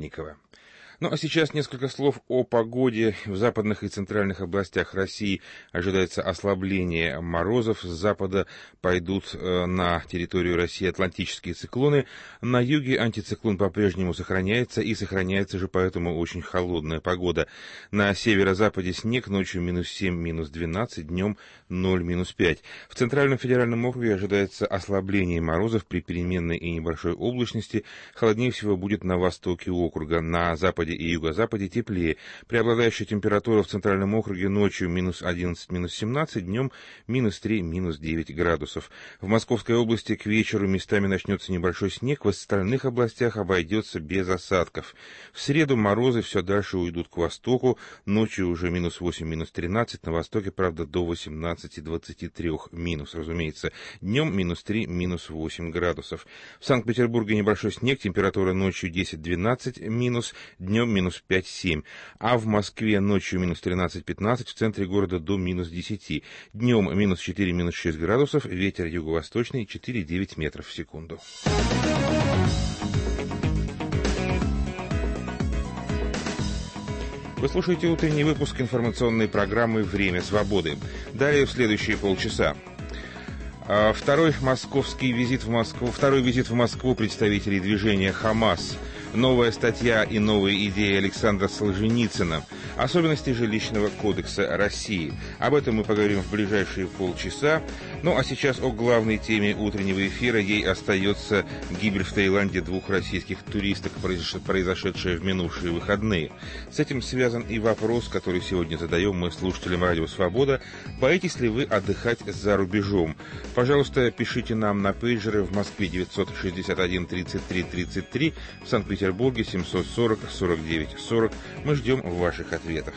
Охотникова. Ну а сейчас несколько слов о погоде. В западных и центральных областях России ожидается ослабление морозов. С запада пойдут на территорию России атлантические циклоны. На юге антициклон по-прежнему сохраняется, и сохраняется же поэтому очень холодная погода. На северо-западе снег, ночью -7, -12, днем 0, -5. В Центральном федеральном округе ожидается ослабление морозов при переменной и небольшой облачности. Холоднее всего будет на востоке округа. На западе и юго-западе теплее. Преобладающая температура в Центральном округе ночью -11, -17, днем -3, -9 градусов. В Московской области к вечеру местами начнется небольшой снег, в остальных областях обойдется без осадков. В среду морозы все дальше уйдут к востоку, ночью уже -8, -13, на востоке, правда, до 18-23 минус, разумеется. Днем -3, -8 градусов. В Санкт-Петербурге небольшой снег, температура ночью 10-12 минус, днем -5-7, а в Москве ночью -13-15, в центре города до -10, днем -4, -6 градусов, ветер юго-восточный 4-9 метров в секунду. Вы слушаете утренний выпуск информационной программы «Время свободы». Далее в следующие полчаса. Второй визит в Москву представителей движения «Хамас». Новая статья и новые идеи Александра Солженицына. Особенности жилищного кодекса России. Об этом мы поговорим в ближайшие полчаса. Ну а сейчас о главной теме утреннего эфира. Ей остается гибель в Таиланде 2 российских туристок, произошедшая в минувшие выходные. С этим связан и вопрос, который сегодня задаем мы слушателям Радио Свобода. Боитесь ли вы отдыхать за рубежом? Пожалуйста, пишите нам на пейджеры: в Москве 961 33 33, в Санкт-Петербурге 740 49 40. Мы ждем ваших ответов.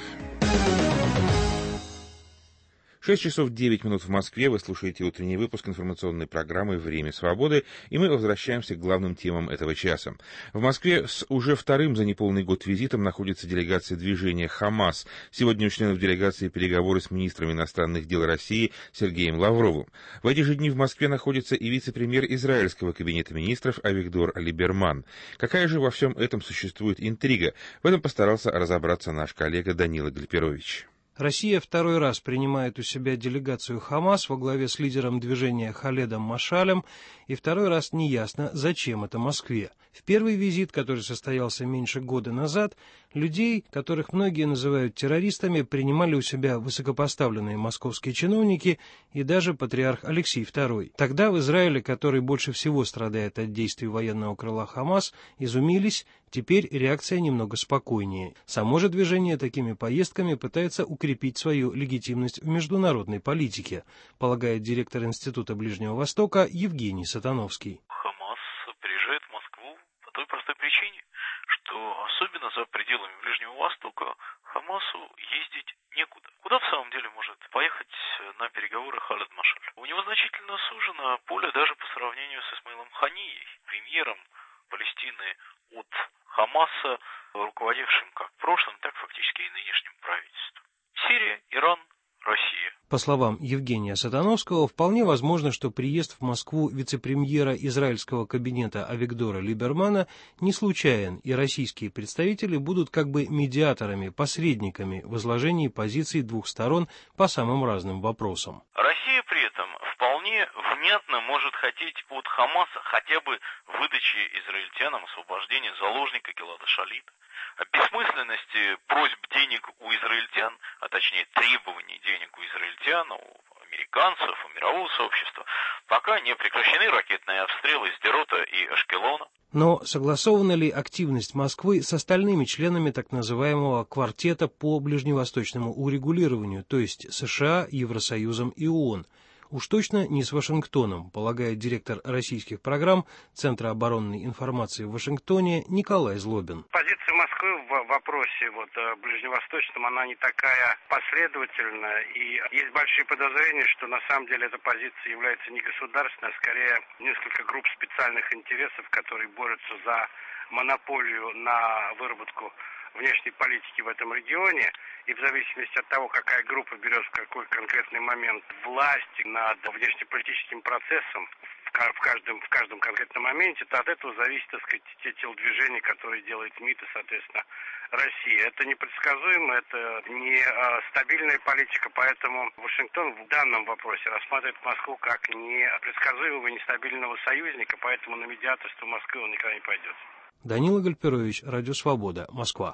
6 часов 9 минут в Москве. Вы слушаете утренний выпуск информационной программы «Время свободы», и мы возвращаемся к главным темам этого часа. В Москве с уже вторым за неполный год визитом находится делегация движения «Хамас». Сегодня у членов делегации переговоры с министром иностранных дел России Сергеем Лавровым. В эти же дни в Москве находится и вице-премьер израильского кабинета министров Авигдор Либерман. Какая же во всем этом существует интрига? В этом постарался разобраться наш коллега Данила Гальперович. Россия второй раз принимает у себя делегацию «Хамас» во главе с лидером движения Халедом Машалем, и второй раз неясно, зачем это Москве. В первый визит, который состоялся меньше года назад, людей, которых многие называют террористами, принимали у себя высокопоставленные московские чиновники и даже патриарх Алексей II. Тогда в Израиле, который больше всего страдает от действий военного крыла «Хамас», изумились. Теперь реакция немного спокойнее. Само же движение такими поездками пытается укрепить свою легитимность в международной политике, полагает директор Института Ближнего Востока Евгений Сатановский. Хамас приезжает в Москву по той простой причине, что особенно за пределами Ближнего Востока Хамасу ездить некуда. Куда в самом деле может поехать на переговоры Халед Машаль? У него значительно сужено поле даже по сравнению с Исмаилом Ханией, премьером Палестины от Хамаса, руководившим как прошлым, так фактически и нынешним правительством. Сирия, Иран, Россия. По словам Евгения Сатановского, вполне возможно, что приезд в Москву вице-премьера израильского кабинета Авигдора Либермана не случайен, и российские представители будут как бы медиаторами, посредниками в изложении позиций двух сторон по самым разным вопросам. Россия при этом вполне внятно может хотеть от Хамаса хотя бы выдачи израильтянам освобождения заложника Гилада Шалита, о бессмысленности просьб денег у израильтян, а точнее требований денег у израильтян, у американцев, у мирового сообщества, пока не прекращены ракетные обстрелы Сдерота и Ашкелона. Но согласована ли активность Москвы с остальными членами так называемого квартета по ближневосточному урегулированию, то есть США, Евросоюзом и ООН? Уж точно не с Вашингтоном, полагает директор российских программ Центра оборонной информации в Вашингтоне Николай Злобин. Позиция Москвы в вопросе ближневосточном, она не такая последовательная, и есть большие подозрения, что на самом деле эта позиция является не государственной, а скорее несколько групп специальных интересов, которые борются за монополию на выработку внешней политики в этом регионе, и в зависимости от того, какая группа берет в какой конкретный момент власть над внешнеполитическим процессом в в каждом конкретном моменте, то от этого зависит, так сказать, те телодвижения, которые делает МИД и, соответственно, Россия. Это непредсказуемо, это не стабильная политика, поэтому Вашингтон в данном вопросе рассматривает Москву как непредсказуемого, нестабильного союзника, поэтому на медиаторство Москвы он никогда не пойдет. Данила Гальперович, Радио Свобода, Москва.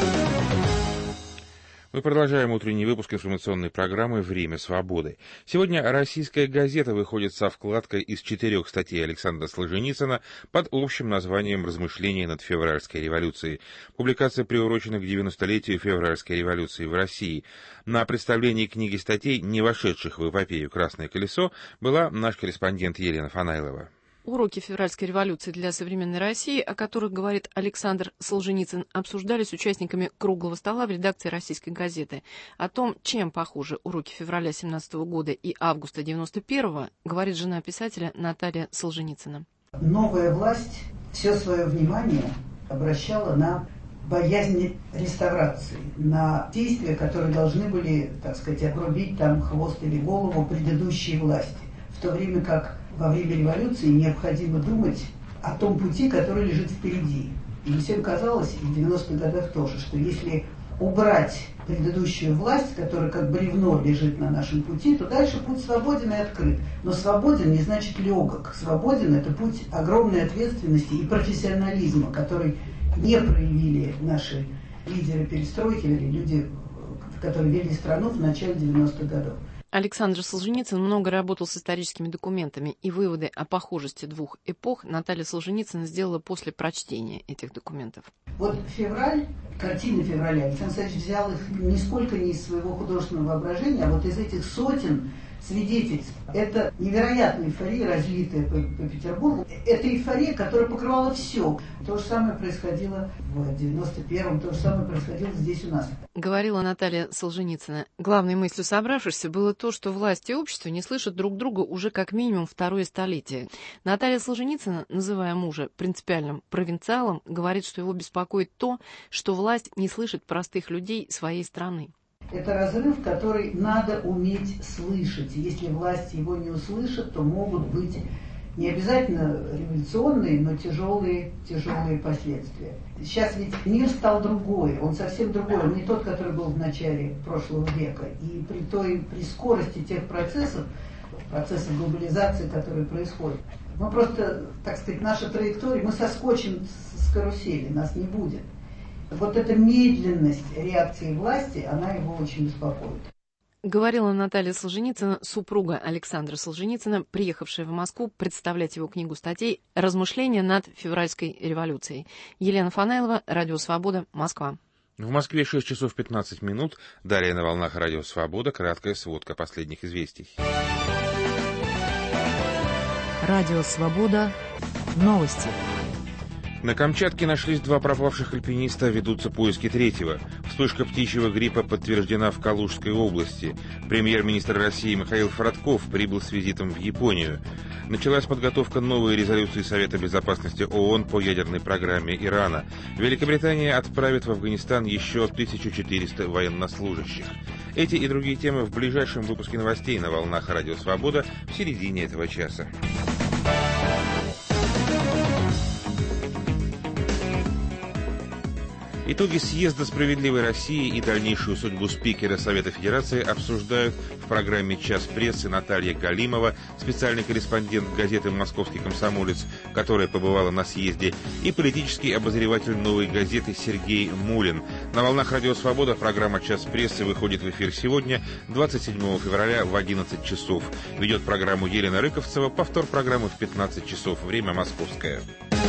Мы продолжаем утренний выпуск информационной программы «Время свободы». Сегодня «Российская газета» выходит со вкладкой из 4 статей Александра Солженицына под общим названием «Размышления над февральской революцией». Публикация приурочена к 90-летию февральской революции в России. На представлении книги статей, не вошедших в эпопею «Красное колесо», была наш корреспондент Елена Фанайлова. Уроки февральской революции для современной России, о которых говорит Александр Солженицын, обсуждались с участниками круглого стола в редакции «Российской газеты». О том, чем похожи уроки февраля 1917 года и августа 1991-го, говорит жена писателя Наталья Солженицына. Новая власть все свое внимание обращала на боязнь реставрации, на действия, которые должны были, так сказать, обрубить там хвост или голову предыдущей власти. В то время как во время революции необходимо думать о том пути, который лежит впереди. И всем казалось, и в 90-х годах тоже, что если убрать предыдущую власть, которая как бревно лежит на нашем пути, то дальше путь свободен и открыт. Но свободен не значит легок. Свободен – это путь огромной ответственности и профессионализма, который не проявили наши лидеры перестройки или люди, которые вели страну в начале 90-х годов. Александр Солженицын много работал с историческими документами, и выводы о похожести двух эпох Наталья Солженицына сделала после прочтения этих документов. Вот февраль, картины февраля, Александр Александрович взял их нисколько не из своего художественного воображения, а вот из этих сотен свидетельств. Это невероятная эйфория, разлитая по Петербургу. Это эйфория, которая покрывала все. То же самое происходило в 91-м, то же самое происходило здесь у нас. Говорила Наталья Солженицына. Главной мыслью собравшихся было то, что власть и общество не слышат друг друга уже как минимум второе столетие. Наталья Солженицына, называя мужа принципиальным провинциалом, говорит, что его беспокоит то, что власть не слышит простых людей своей страны. Это разрыв, который надо уметь слышать. Если власть его не услышит, то могут быть не обязательно революционные, но тяжелые последствия. Сейчас ведь мир стал другой, он совсем другой, он не тот, который был в начале прошлого века. И при скорости тех процессов глобализации, которые происходят, мы просто, так сказать, наша траектория, мы соскочим с карусели, нас не будет. Вот эта медленность реакции власти, она его очень беспокоит. Говорила Наталья Солженицына, супруга Александра Солженицына, приехавшая в Москву представлять его книгу статей «Размышления над февральской революцией». Елена Фанайлова, Радио Свобода, Москва. В Москве 6 часов 15 минут. Далее на волнах Радио Свобода краткая сводка последних известий. Радио Свобода. Новости. На Камчатке нашлись 2 пропавших альпиниста, ведутся поиски 3-го. Вспышка птичьего гриппа подтверждена в Калужской области. Премьер-министр России Михаил Фродков прибыл с визитом в Японию. Началась подготовка новой резолюции Совета безопасности ООН по ядерной программе Ирана. Великобритания отправит в Афганистан еще 1400 военнослужащих. Эти и другие темы в ближайшем выпуске новостей на волнах Радио Свобода в середине этого часа. Итоги съезда «Справедливой России» и дальнейшую судьбу спикера Совета Федерации обсуждают в программе «Час прессы» Наталья Галимова, специальный корреспондент газеты «Московский комсомолец», которая побывала на съезде, и политический обозреватель «Новой газеты» Сергей Мулин. На волнах Радио Свобода программа «Час прессы» выходит в эфир сегодня, 27 февраля в 11 часов. Ведет программу Елена Рыковцева, повтор программы в 15 часов, время московское.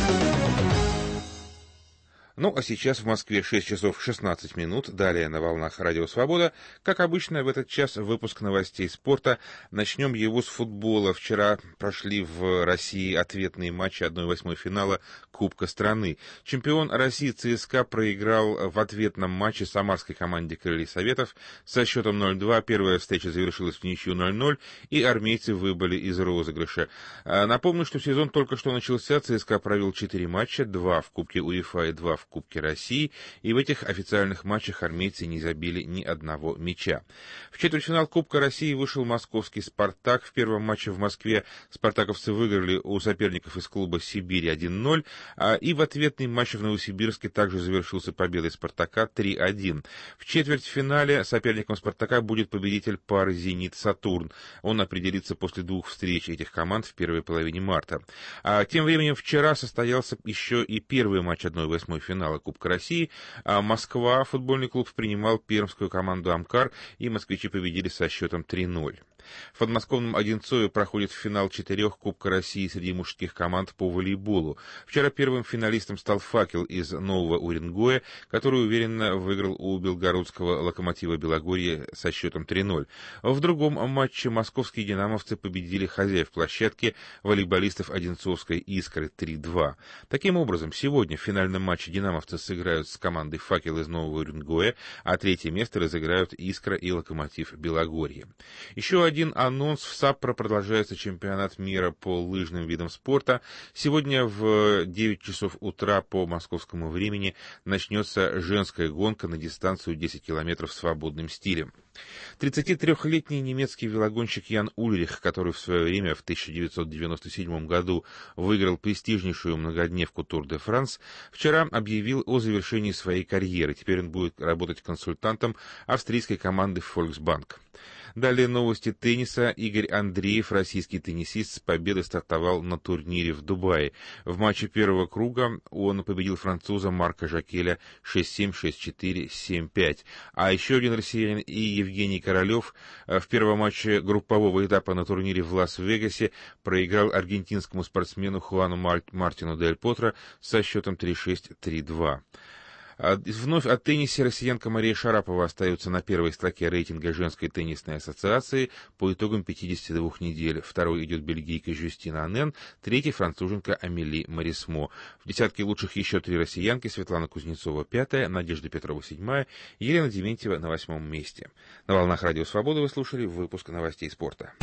Ну, а сейчас в Москве 6 часов 16 минут. Далее на волнах Радио Свобода. Как обычно, в этот час выпуск новостей спорта. Начнем его с футбола. Вчера прошли в России ответные матчи 1/8 финала Кубка страны. Чемпион России ЦСКА проиграл в ответном матче самарской команде «Крылья Советов» со счетом 0-2. Первая встреча завершилась в ничью 0-0, и армейцы выбыли из розыгрыша. Напомню, что сезон только что начался. ЦСКА провел 4 матча, 2 в Кубке УЕФА и 2 в в Кубке России, и в этих официальных матчах армейцы не забили ни одного мяча. В четвертьфинал Кубка России вышел московский «Спартак». В первом матче в Москве спартаковцы выиграли у соперников из клуба «Сибирь» 1-0, и в ответный матч в Новосибирске также завершился победой «Спартака» 3-1. В четвертьфинале соперником «Спартака» будет победитель пары «Зенит-Сатурн». Он определится после двух встреч этих команд в первой половине марта. Тем временем вчера состоялся еще и первый матч 1/8 финала Кубка России. Москва, футбольный клуб, принимал пермскую команду «Амкар», и москвичи победили со счетом 3-0. В подмосковном Одинцове проходит финал 4 Кубка России среди мужских команд по волейболу. Вчера первым финалистом стал «Факел» из Нового Уренгоя, который уверенно выиграл у белгородского «Локомотива Белогорье» со счетом 3-0. В другом матче московские динамовцы победили хозяев площадки, волейболистов Одинцовской «Искры» 3-2. Таким образом, сегодня в финальном матче динамовцы сыграют с командой «Факел» из Нового Уренгоя, а третье место разыграют «Искра» и «Локомотив Белогорье». Еще один анонс: в Саппоро продолжается чемпионат мира по лыжным видам спорта. Сегодня в 9 часов утра по московскому времени начнется женская гонка на дистанцию 10 километров свободным стилем. 33-летний немецкий велогонщик Ян Ульрих, который в свое время в 1997 году выиграл престижнейшую многодневку Тур-де-Франс, вчера объявил о завершении своей карьеры. Теперь он будет работать консультантом австрийской команды Volksbank. Далее новости тенниса. Игорь Андреев, российский теннисист, с победой стартовал на турнире в Дубае. В матче первого круга он победил француза Марка Жакеля 6-7, 6-4, 7-5. А еще один россиянин и Евгений Королев в первом матче группового этапа на турнире в Лас-Вегасе проиграл аргентинскому спортсмену Хуану Мартину Дель Потро со счетом 3-6, 3-2. Вновь о теннисе. Россиянка Мария Шарапова остается на первой строке рейтинга женской теннисной ассоциации по итогам 52 недель. Второй идет бельгийка Жюстина Анен, третий француженка Амели Марисмо. В десятке лучших еще 3 россиянки: Светлана Кузнецова 5-я, Надежда Петрова 7-я, Елена Дементьева на 8-м месте. На волнах Радио Свобода вы слушали выпуск новостей спорта.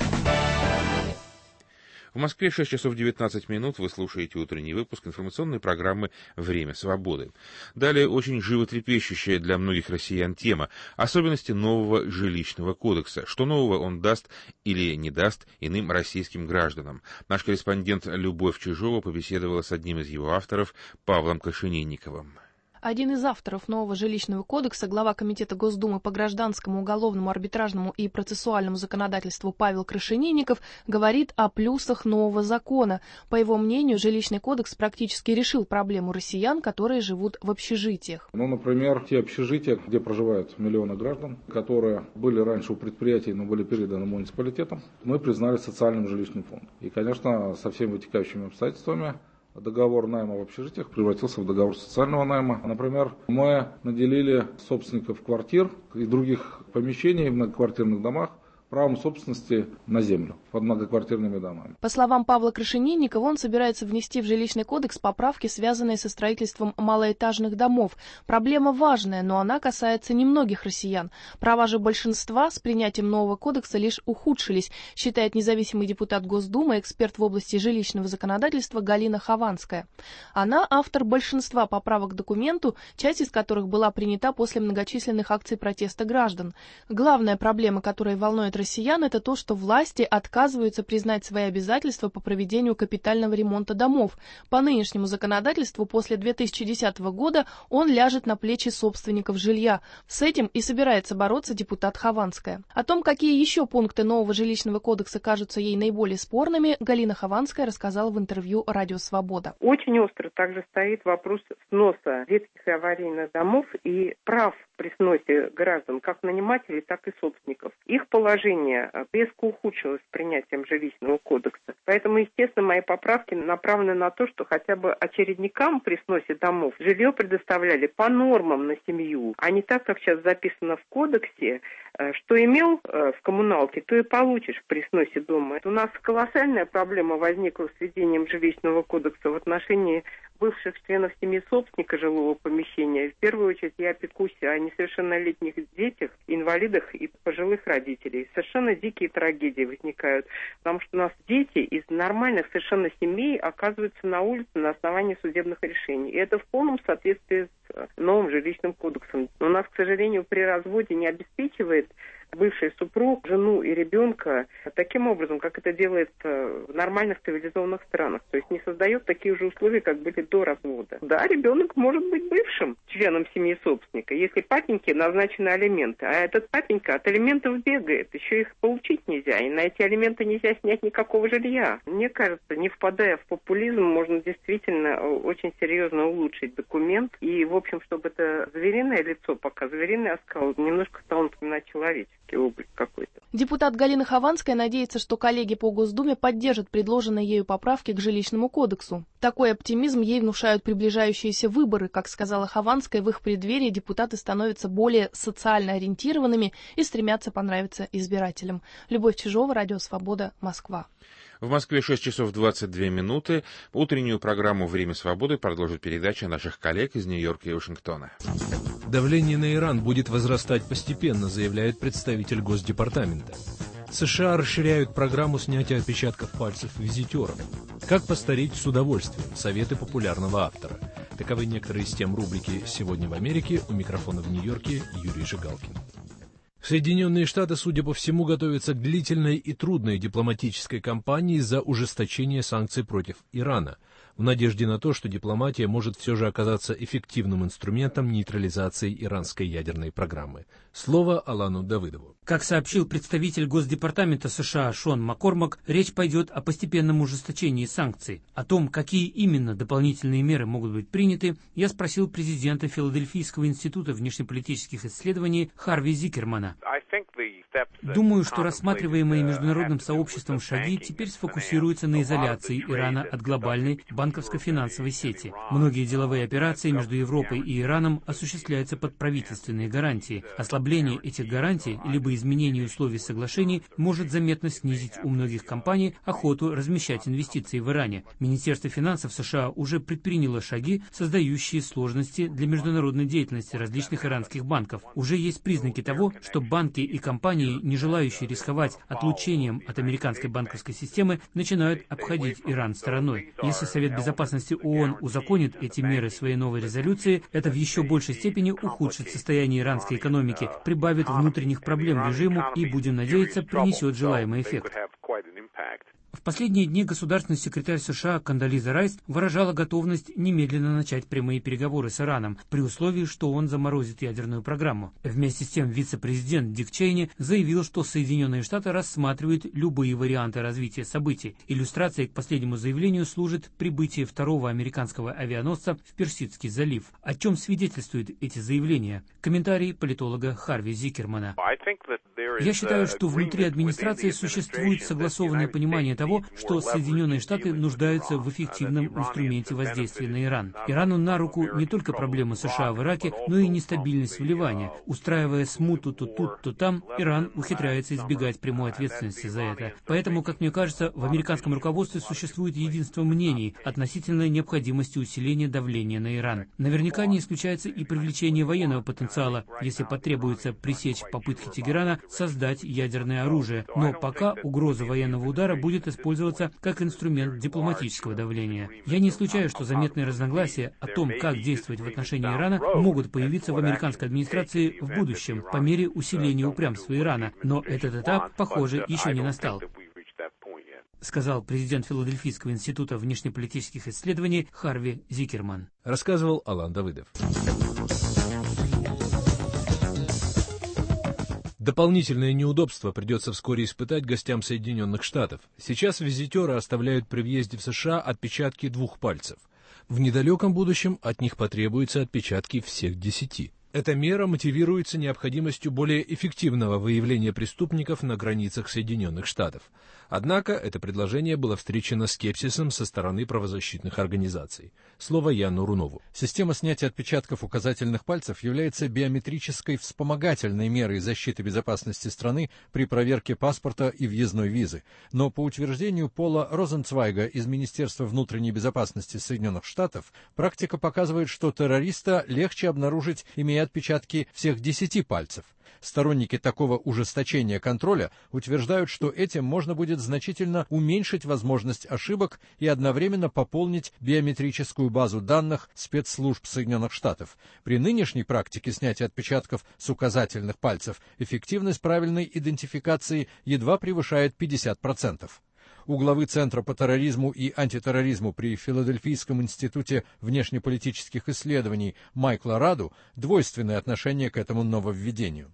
В Москве 6 часов 19 минут. Вы слушаете утренний выпуск информационной программы «Время свободы». Далее очень животрепещущая для многих россиян тема – особенности нового жилищного кодекса. Что нового он даст или не даст иным российским гражданам? Наш корреспондент Любовь Чижова побеседовала с одним из его авторов, Павлом Крашенинниковым. Один из авторов нового жилищного кодекса, глава Комитета Госдумы по гражданскому, уголовному, арбитражному и процессуальному законодательству Павел Крашенинников говорит о плюсах нового закона. По его мнению, жилищный кодекс практически решил проблему россиян, которые живут в общежитиях. Например, те общежития, где проживают миллионы граждан, которые были раньше у предприятий, но были переданы муниципалитетам, мы признали социальным жилищным фондом. И, конечно, со всеми вытекающими обстоятельствами договор найма в общежитиях превратился в договор социального найма. Например, мы наделили собственников квартир и других помещений в многоквартирных домах правом собственности на землю под многоквартирными домами. По словам Павла Крашенинникова, он собирается внести в жилищный кодекс поправки, связанные со строительством малоэтажных домов. Проблема важная, но она касается немногих россиян. Права же большинства с принятием нового кодекса лишь ухудшились, считает независимый депутат Госдумы, эксперт в области жилищного законодательства Галина Хованская. Она автор большинства поправок к документу, часть из которых была принята после многочисленных акций протеста граждан. Главная проблема, которая волнует россиян, это то, что власти отказываются признать свои обязательства по проведению капитального ремонта домов. По нынешнему законодательству после 2010 года он ляжет на плечи собственников жилья. С этим и собирается бороться депутат Хованская. О том, какие еще пункты нового жилищного кодекса кажутся ей наиболее спорными, Галина Хованская рассказала в интервью «Радио Свобода». Очень остро также стоит вопрос сноса детских и аварийных домов и прав при сносе граждан, как нанимателей, так и собственников. Их положение резко ухудшилось с принятием жилищного кодекса. Поэтому, естественно, мои поправки направлены на то, что хотя бы очередникам при сносе домов жилье предоставляли по нормам на семью, а не так, как сейчас записано в кодексе, Что имел в коммуналке, то и получишь при сносе дома. У нас колоссальная проблема возникла с введением жилищного кодекса в отношении бывших членов семьи собственника жилого помещения. В первую очередь я опекусь о несовершеннолетних детях, инвалидах и пожилых родителей. Совершенно дикие трагедии возникают, потому что у нас дети из нормальных совершенно семей оказываются на улице на основании судебных решений. И это в полном соответствии с новым жилищным кодексом. У нас, к сожалению, при разводе не обеспечивает бывший супруг жену и ребенка таким образом, как это делает в нормальных цивилизованных странах. То есть не создает такие же условия, как были до развода. Да, ребенок может быть бывшим членом семьи собственника, если папеньке назначены алименты. А этот папенька от алиментов бегает, еще их получить нельзя. И на эти алименты нельзя снять никакого жилья. Мне кажется, не впадая в популизм, можно действительно очень серьезно улучшить документ. И, в общем, чтобы это звериное лицо, пока звериный оскал, немножко стал напоминать человеческий облик какой-то. Депутат Галина Хованская надеется, что коллеги по Госдуме поддержат предложенные ею поправки к жилищному кодексу. Такой оптимизм ей внушают приближающиеся выборы. Как сказала Хованская, в их преддверии депутаты становятся более социально ориентированными и стремятся понравиться избирателям. Любовь Чижова, Радио Свобода, Москва. В Москве 6 часов 22 минуты. Утреннюю программу «Время свободы» продолжит передача наших коллег из Нью-Йорка и Вашингтона. Давление на Иран будет возрастать постепенно, заявляет представитель Госдепартамента. США расширяют программу снятия отпечатков пальцев визитеров. Как постареть с удовольствием? Советы популярного автора. Таковы некоторые из тем рубрики «Сегодня в Америке». У микрофона в Нью-Йорке Юрий Жигалкин. Соединенные Штаты, судя по всему, готовятся к длительной и трудной дипломатической кампании за ужесточение санкций против Ирана, в надежде на то, что дипломатия может все же оказаться эффективным инструментом нейтрализации иранской ядерной программы. Слово Алану Давыдову. Как сообщил представитель Госдепартамента США Шон Маккормак, речь пойдет о постепенном ужесточении санкций. О том, какие именно дополнительные меры могут быть приняты, я спросил президента Филадельфийского института внешнеполитических исследований Харви Зикермана. Думаю, что рассматриваемые международным сообществом шаги теперь сфокусируются на изоляции Ирана от глобальной банковско-финансовой сети. Многие деловые операции между Европой и Ираном осуществляются под правительственные гарантии. Ослабление этих гарантий, либо изменение условий соглашений может заметно снизить у многих компаний охоту размещать инвестиции в Иране. Министерство финансов США уже предприняло шаги, создающие сложности для международной деятельности различных иранских банков. Уже есть признаки того, что банки и компании, не желающие рисковать отлучением от американской банковской системы, начинают обходить Иран стороной. Если Совет Безопасности ООН узаконит эти меры своей новой резолюции, это в еще большей степени ухудшит состояние иранской экономики, прибавит внутренних проблем режиму и, будем надеяться, принесет желаемый эффект. В последние дни государственный секретарь США Кондолиза Райс выражала готовность немедленно начать прямые переговоры с Ираном, при условии, что он заморозит ядерную программу. Вместе с тем вице-президент Дик Чейни заявил, что Соединенные Штаты рассматривают любые варианты развития событий. Иллюстрацией к последнему заявлению служит прибытие второго американского авианосца в Персидский залив. О чем свидетельствуют эти заявления? Комментарий политолога Харви Зикермана. Я считаю, что внутри администрации существует согласованное понимание того, что Соединенные Штаты нуждаются в эффективном инструменте воздействия на Иран. Ирану на руку не только проблемы США в Ираке, но и нестабильность в Ливане. Устраивая смуту то тут, то там, Иран ухитряется избегать прямой ответственности за это. Поэтому, как мне кажется, в американском руководстве существует единство мнений относительно необходимости усиления давления на Иран. Наверняка не исключается и привлечение военного потенциала, если потребуется пресечь попытки Тегерана создать ядерное оружие. Но пока угроза военного удара будет использоваться как инструмент дипломатического давления. Я не исключаю, что заметные разногласия о том, как действовать в отношении Ирана, могут появиться в американской администрации в будущем по мере усиления упрямства Ирана, но этот этап, похоже, еще не настал, сказал президент Филадельфийского института внешнеполитических исследований Харви Зикерман. Рассказывал Алан Давыдов. Дополнительное неудобство придется вскоре испытать гостям Соединенных Штатов. Сейчас визитеры оставляют при въезде в США отпечатки 2 пальцев. В недалеком будущем от них потребуются отпечатки всех 10. Эта мера мотивируется необходимостью более эффективного выявления преступников на границах Соединенных Штатов. Однако это предложение было встречено скепсисом со стороны правозащитных организаций. Слово Яну Рунову. Система снятия отпечатков указательных пальцев является биометрической вспомогательной мерой защиты безопасности страны при проверке паспорта и въездной визы. Но по утверждению Пола Розенцвайга из Министерства внутренней безопасности Соединенных Штатов, практика показывает, что террориста легче обнаружить, имея отпечатки всех 10 пальцев. Сторонники такого ужесточения контроля утверждают, что этим можно будет значительно уменьшить возможность ошибок и одновременно пополнить биометрическую базу данных спецслужб Соединенных Штатов. При нынешней практике снятия отпечатков с указательных пальцев эффективность правильной идентификации едва превышает 50%. У главы Центра по терроризму и антитерроризму при Филадельфийском институте внешнеполитических исследований Майкла Раду двойственное отношение к этому нововведению.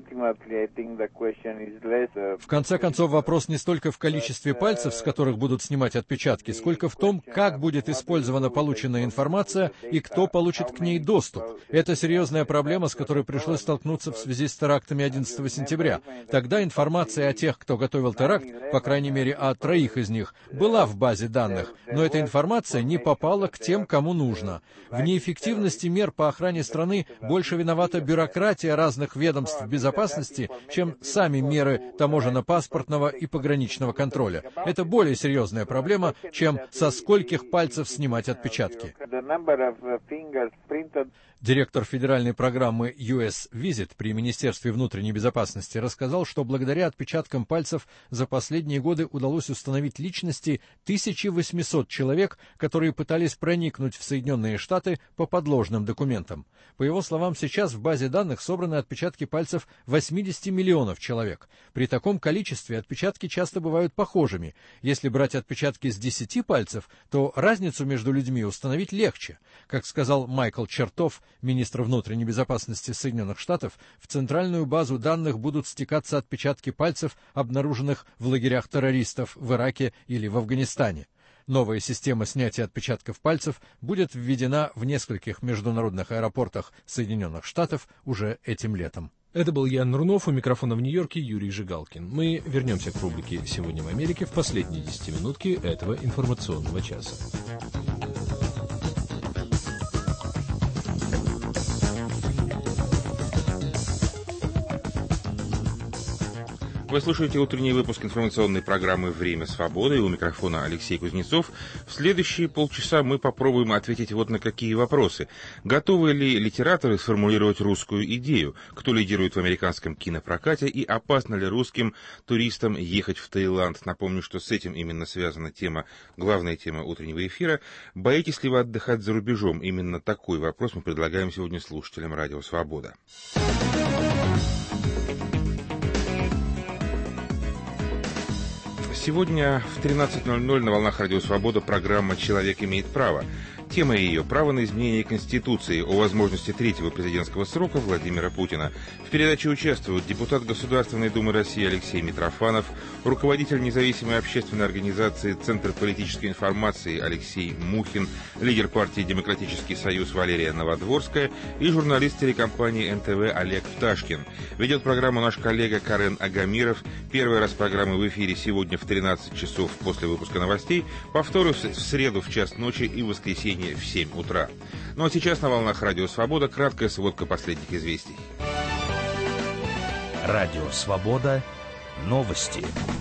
В конце концов, вопрос не столько в количестве пальцев, с которых будут снимать отпечатки, сколько в том, как будет использована полученная информация и кто получит к ней доступ. Это серьезная проблема, с которой пришлось столкнуться в связи с терактами 11 сентября. Тогда информация о тех, кто готовил теракт, по крайней мере о 3 из них, была в базе данных, но эта информация не попала к тем, кому нужно. В неэффективности мер по охране страны больше виновата бюрократия разных ведомств безопасности, чем сами меры таможенно-паспортного и пограничного контроля. Это более серьезная проблема, чем со скольких пальцев снимать отпечатки. Директор федеральной программы US Visit при Министерстве внутренней безопасности рассказал, что благодаря отпечаткам пальцев за последние годы удалось установить личности 1800 человек, которые пытались проникнуть в Соединенные Штаты по подложным документам. По его словам, сейчас в базе данных собраны отпечатки пальцев 80 миллионов человек. При таком количестве отпечатки часто бывают похожими. Если брать отпечатки с 10 пальцев, то разницу между людьми установить легче. Как сказал Майкл Чертов, министр внутренней безопасности Соединенных Штатов, в центральную базу данных будут стекаться отпечатки пальцев, обнаруженных в лагерях террористов в Ираке или в Афганистане. Новая система снятия отпечатков пальцев будет введена в нескольких международных аэропортах Соединенных Штатов уже этим летом. Это был Ян Рунов, у микрофона в Нью-Йорке Юрий Жигалкин. Мы вернемся к рубрике «Сегодня в Америке» в последние 10 минутки этого информационного часа. Вы слушаете утренний выпуск информационной программы «Время свободы». У микрофона Алексей Кузнецов. В следующие полчаса мы попробуем ответить вот на какие вопросы. Готовы ли литераторы сформулировать русскую идею? Кто лидирует в американском кинопрокате? И опасно ли русским туристам ехать в Таиланд? Напомню, что с этим именно связана главная тема утреннего эфира. Боитесь ли вы отдыхать за рубежом? Именно такой вопрос мы предлагаем сегодня слушателям «Радио Свобода». Сегодня в 13:00 на волнах «Радио Свобода» программа «Человек имеет право». Тема ее – право на изменение Конституции, о возможности 3-го президентского срока Владимира Путина. В передаче участвуют депутат Государственной Думы России Алексей Митрофанов, руководитель независимой общественной организации «Центр политической информации» Алексей Мухин, лидер партии «Демократический союз» Валерия Новодворская и журналист телекомпании НТВ Олег Пташкин. Ведет программу наш коллега Карен Агамиров. Первый раз программы в эфире сегодня в 13 часов после выпуска новостей, повторы в среду в час ночи и в воскресенье в 7 утра. Ну а сейчас на волнах «Радио Свобода» краткая сводка последних известий. Радио Свобода. Новости.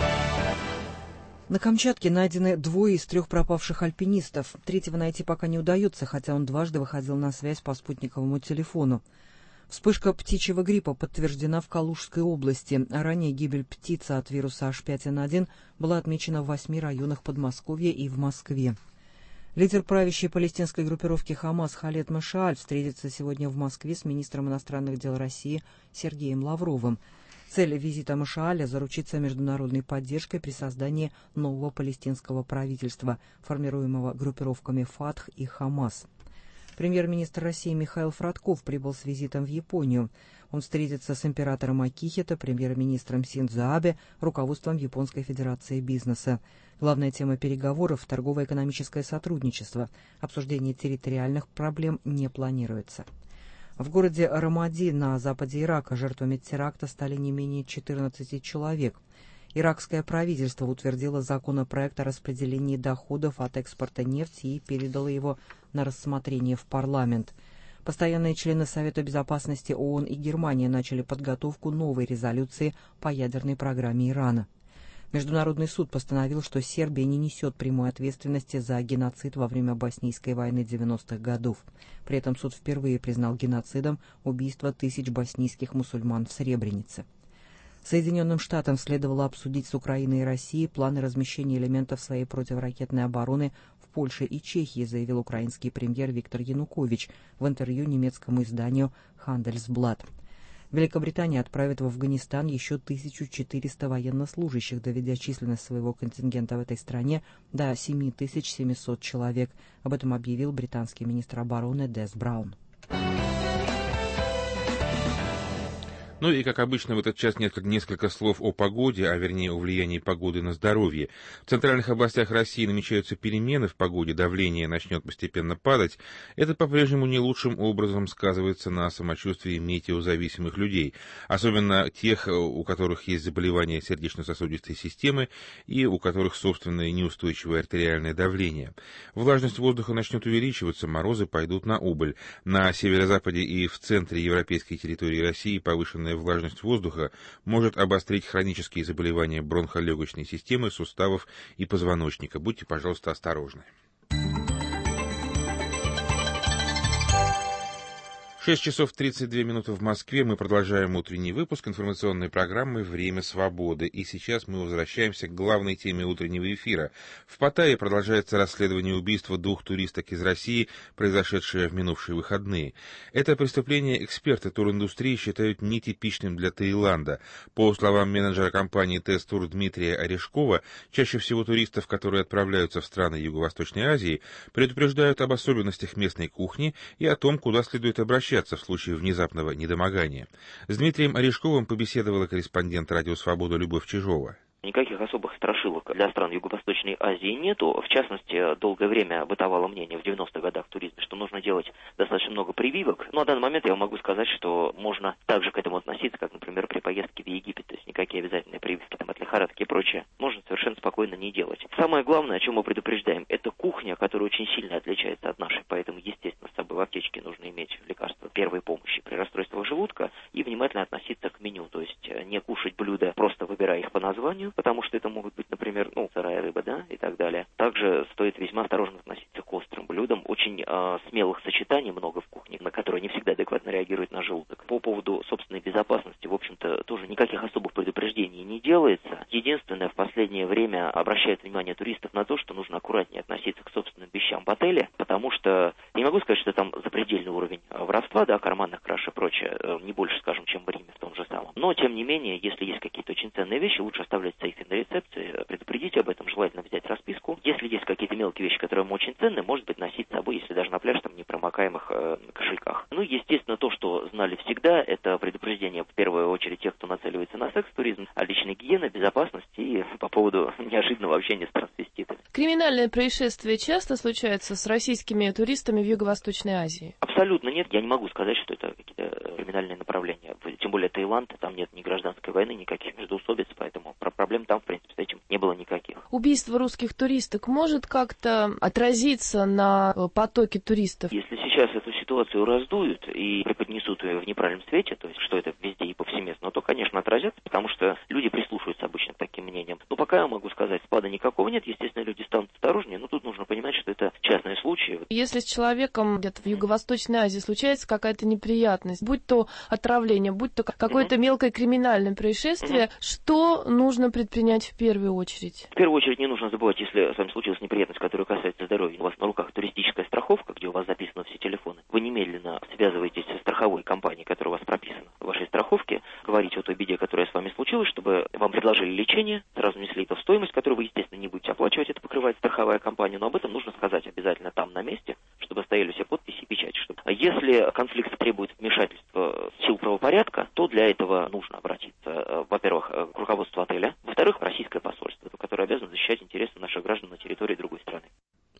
На Камчатке найдены 2 из 3 пропавших альпинистов. 3-го найти пока не удается, хотя он дважды выходил на связь по спутниковому телефону. Вспышка птичьего гриппа подтверждена в Калужской области. Ранее гибель птицы от вируса H5N1 была отмечена в 8 районах Подмосковья и в Москве. Лидер правящей палестинской группировки «Хамас» Халед Машааль встретится сегодня в Москве с министром иностранных дел России Сергеем Лавровым. Цель визита Машааля – заручиться международной поддержкой при создании нового палестинского правительства, формируемого группировками «Фатх» и «Хамас». Премьер-министр России Михаил Фродков прибыл с визитом в Японию. Он встретится с императором Акихито, премьер-министром Синдзо Абе, руководством Японской Федерации бизнеса. Главная тема переговоров – торгово-экономическое сотрудничество. Обсуждение территориальных проблем не планируется. В городе Рамади на западе Ирака жертвами теракта стали не менее 14 человек. Иракское правительство утвердило законопроект о распределении доходов от экспорта нефти и передало его на рассмотрение в парламент. Постоянные члены Совета безопасности ООН и Германия начали подготовку новой резолюции по ядерной программе Ирана. Международный суд постановил, что Сербия не несет прямой ответственности за геноцид во время Боснийской войны 90-х годов. При этом суд впервые признал геноцидом убийство тысяч боснийских мусульман в Сребренице. Соединенным Штатам следовало обсудить с Украиной и Россией планы размещения элементов своей противоракетной обороны в Польше и Чехии, заявил украинский премьер Виктор Янукович в интервью немецкому изданию «Handelsblatt». Великобритания отправит в Афганистан еще 1400 военнослужащих, доведя численность своего контингента в этой стране до 7700 человек. Об этом объявил британский министр обороны Дэс Браун. Ну и, как обычно, в этот час несколько слов о погоде, а вернее о влиянии погоды на здоровье. В центральных областях России намечаются перемены в погоде, давление начнет постепенно падать. Это по-прежнему не лучшим образом сказывается на самочувствии метеозависимых людей, особенно тех, у которых есть заболевания сердечно-сосудистой системы и у которых собственное неустойчивое артериальное давление. Влажность воздуха начнет увеличиваться, морозы пойдут на убыль. На северо-западе и в центре европейской территории России повышенная влажность воздуха может обострить хронические заболевания бронхолегочной системы, суставов и позвоночника. Будьте, пожалуйста, осторожны. 6 часов 32 минуты в Москве. Мы продолжаем утренний выпуск информационной программы «Время свободы». И сейчас мы возвращаемся к главной теме утреннего эфира. В Паттайе продолжается расследование убийства 2 туристок из России, произошедшее в минувшие выходные. Это преступление эксперты туриндустрии считают нетипичным для Таиланда. По словам менеджера компании «Тест-тур» Дмитрия Орешкова, чаще всего туристов, которые отправляются в страны Юго-Восточной Азии, предупреждают об особенностях местной кухни и о том, куда следует обращаться в случае внезапного недомогания. С Дмитрием Орешковым побеседовала корреспондент «Радио Свобода» Любовь Чижова. Никаких особых страшилок для стран Юго-Восточной Азии нету. В частности, долгое время бытовало мнение в 90-х годах в туризме, что нужно делать достаточно много прививок. Но на данный момент я могу сказать, что можно также к этому относиться, как, например, при поездке в Египет. То есть никакие обязательные прививки там, от лихорадки и прочее можно совершенно спокойно не делать. Самое главное, о чем мы предупреждаем, это кухня, которая очень сильно отличается от нашей. Поэтому, естественно, с собой в аптечке нужно иметь лекарства первой помощи при расстройствах желудка и внимательно относиться к меню. То есть не кушать блюда, просто выбирая их по названию, потому что это могут быть, например, сырая рыба, да, и так далее. Также стоит весьма осторожно относиться к острым блюдам. Очень смелых сочетаний много в кухне, на которые не всегда адекватно реагирует на желудок. По поводу собственной безопасности, в общем-то, тоже никаких особых предупреждений не делается. Единственное, в последнее время обращает внимание туристов на то, что нужно аккуратнее относиться к собственным вещам в отеле, потому что, я не могу сказать, что там запредельный уровень воровства, да, карманных краж и прочее, не больше, скажем, чем в Риме в том же самом. Но, тем не менее, если есть какие-то очень ценные вещи, лучше оставлять в сейфе на рецепции, предупредите об этом, желательно взять расписку. Если есть какие-то мелкие вещи, которые вам очень ценны, может быть, носить с собой, если даже на пляж, там, непромокаемых кошельках. Ну, естественно, то, что знали всегда, это предупреждение, в первую очередь, тех, кто нацеливается на секс-туризм, о личной гигиене, безопасности и по поводу неожиданного общения с трансвеститами. Криминальные происшествия часто случаются с российскими туристами в Юго-Восточной Азии? Абсолютно нет. Я не могу сказать, что это какие-то криминальные направления. Тем более Таиланд, там нет ни гражданской войны, никаких междоусобиц, поэтому проблем там, в принципе, с этим не было никаких. Убийство русских туристок может как-то отразиться на потоке туристов? Если сейчас эту ситуацию раздуют и преподнесут ее в неправильном свете, то есть что это везде и повсеместно, то, конечно, отразятся, потому что люди прислушиваются обычно к таким мнениям. Но пока я могу сказать, спада никакого нет. Естественно, люди станут осторожнее, но тут нужно понимать, что это частные случаи. Если с человеком где-то в Юго-Восточной Азии случается какая-то неприятность, будь то отравление, будь то какое-то мелкое криминальное происшествие, что нужно предпринять в первую очередь? В первую очередь не нужно забывать, если с вами случилась неприятность, которая касается здоровья, у вас на руках туристическая страховка, где у вас записаны все телефоны, вы немедленно связываетесь со страховой компанией, которая у вас прописана в вашей страховке, говорите о той беде, которая с вами случилась, чтобы вам предложили лечение, сразу внесли это в стоимость, которую вы, естественно, не будете оплачивать, это покрывает страховая компания, но об этом нужно сказать обязательно там, на месте, чтобы стояли все подписи и печати. Если конфликт требует вмешательства сил правопорядка, то для этого нужно обратиться, во-первых, к руководству отеля, во-вторых, российское посольство, которое обязано защищать интересы наших граждан на территории другой страны.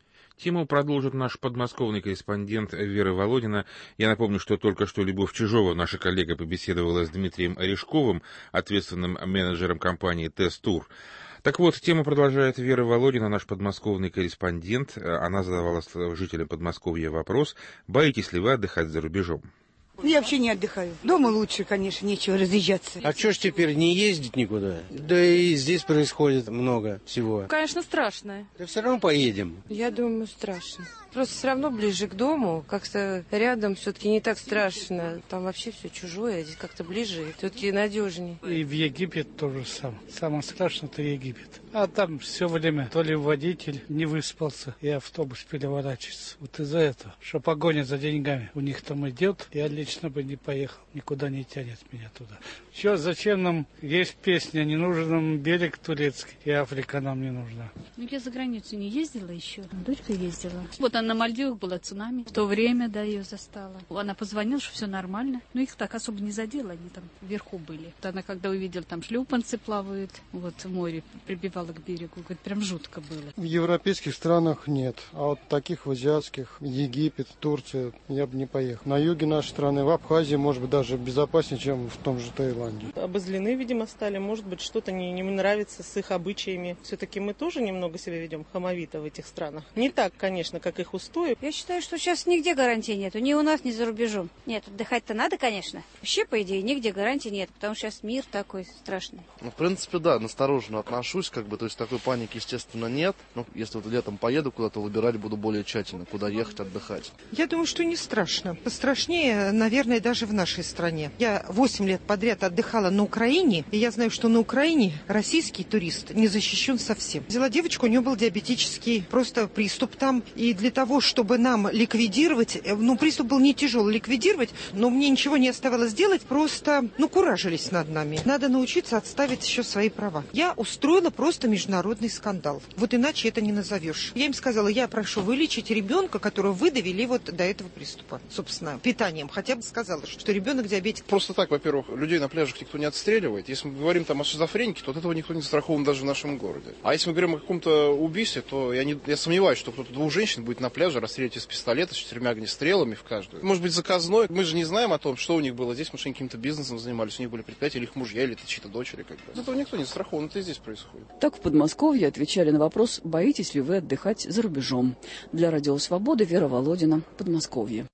Тему продолжит наш подмосковный корреспондент Вера Володина. Я напомню, что только что Любовь Чижова, наша коллега, побеседовала с Дмитрием Орешковым, ответственным менеджером компании «Тест-Тур». Так вот, тему продолжает Вера Володина, наш подмосковный корреспондент. Она задавала жителям Подмосковья вопрос: боитесь ли вы отдыхать за рубежом? Я вообще не отдыхаю. Дома лучше, конечно, нечего разъезжаться. А что ж теперь не ездить никуда? Да и здесь происходит много всего. Конечно, страшно. Да все равно поедем. Я думаю, страшно. Просто все равно ближе к дому, как-то рядом все-таки не так страшно. Там вообще все чужое, а здесь как-то ближе, все-таки надежнее. И в Египет тоже самое. Самое страшное — это Египет. А там все время то ли водитель не выспался, и автобус переворачивается. Вот из-за этого, что погоня за деньгами у них там идет, я лично бы не поехал, никуда не тянет меня туда. Что, зачем нам, есть песня, не нужен нам берег турецкий, и Африка нам не нужна. Ну, я за границу не ездила еще, дочка ездила. Вот она на Мальдивах была, цунами, в то время, да, ее застала. Она позвонила, что все нормально, но их так особо не задело, они там вверху были. Вот она, когда увидела, там шлюпанцы плавают, вот в море, прибивала к берегу, говорит, прям жутко было. В европейских странах нет, а вот таких в азиатских, Египет, Турция, я бы не поехал. На юге нашей страны, в Абхазии, может быть, даже безопаснее, чем в том же Таиланде. Обозлены, видимо, стали, может быть, что-то не нравится с их обычаями. Все-таки мы тоже немного себя ведем хамовито в этих странах. Не так, конечно, как их устои. Я считаю, что сейчас нигде гарантии нету, ни у нас, ни за рубежом. Нет, отдыхать-то надо, конечно. Вообще, по идее, нигде гарантий нет, потому что сейчас мир такой страшный. Ну, в принципе, да, настороженно отношусь, то есть такой паники, естественно, нет. Ну, если вот летом поеду куда-то, выбирать буду более тщательно, куда ехать, отдыхать. Я думаю, что не страшно. Пострашнее, наверное, даже в нашей стране. Я 8 лет подряд отдыхала на Украине, и я знаю, что на Украине российский турист не защищен совсем. Взяла девочку, у нее был диабетический просто приступ там, и для того, чтобы нам ликвидировать, приступ был не тяжелый, ликвидировать, но мне ничего не оставалось делать, просто, куражились над нами. Надо научиться отставить еще свои права. Я устроила просто международный скандал. Вот иначе это не назовешь. Я им сказала, я прошу вылечить ребенка, которого вы довели вот до этого приступа, собственно, питанием. Хотя бы сказала, что ребенок диабетик. Просто так, во-первых, людей на пляжах никто не отстреливает. Если мы говорим там о шизофренике, то от этого никто не застрахован даже в нашем городе. А если мы говорим о каком-то убийстве, то я сомневаюсь, что кто-то двух женщин будет на пляже расстрелять из пистолета с 4 огнестрелами в каждую. Может быть, заказной. Мы же не знаем о том, что у них было здесь. Может, они каким-то бизнесом занимались, у них были предприятия, или их мужья, или это чьи-то дочери. От этого никто не застрахован, это и здесь происходит. Так в Подмосковье отвечали на вопрос, боитесь ли вы отдыхать за рубежом. Для Радио Свободы Вера Володина, Подмосковье.